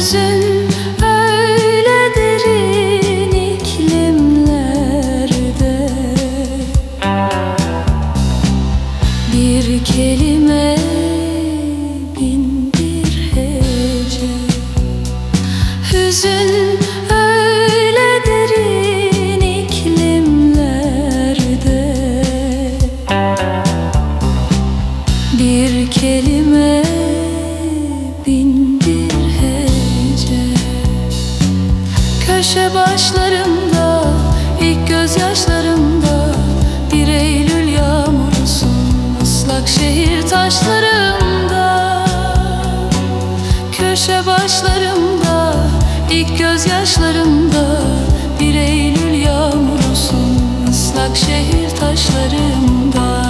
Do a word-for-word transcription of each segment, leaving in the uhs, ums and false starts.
Hüzün öyle derin iklimlerde, bir kelime bin bir hece. Hüzün öyle derin iklimlerde, bir kelime bin bir hece. Köşe başlarımda, ilk gözyaşlarımda, bir Eylül yağmurusun ıslak şehir taşlarımda. Köşe başlarımda, ilk gözyaşlarımda, bir Eylül yağmurusun ıslak şehir taşlarımda.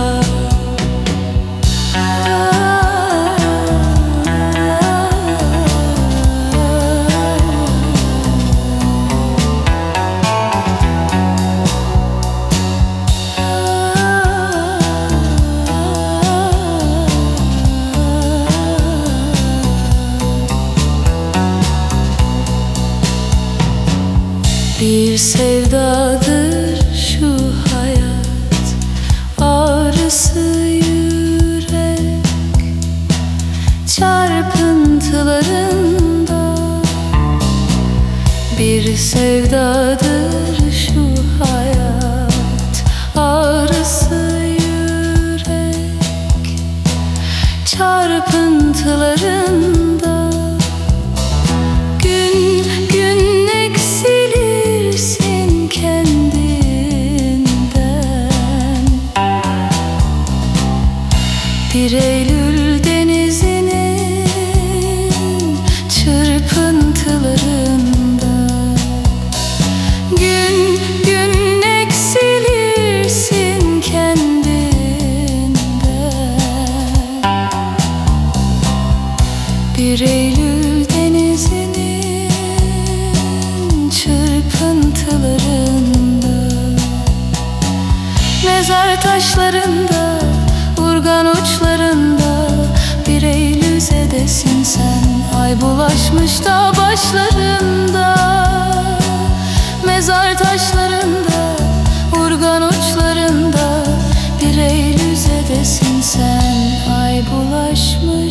Bir sevdadır şu hayat, ağrısı yürek çarpıntılarında. Bir sevdadır şu hayat, ağrısı yürek çarpıntılarında. Bir Eylül denizinin çırpıntılarında. Gün gün eksilirsin kendinden. Bir Eylül denizinin çırpıntılarında. Mezar taşlarında, urgan uçlarında, bir Eylül zedesin sen, ay bulaşmış dağ başlarında. Mezar taşlarında, urgan uçlarında, bir Eylül zedesin sen, ay bulaşmış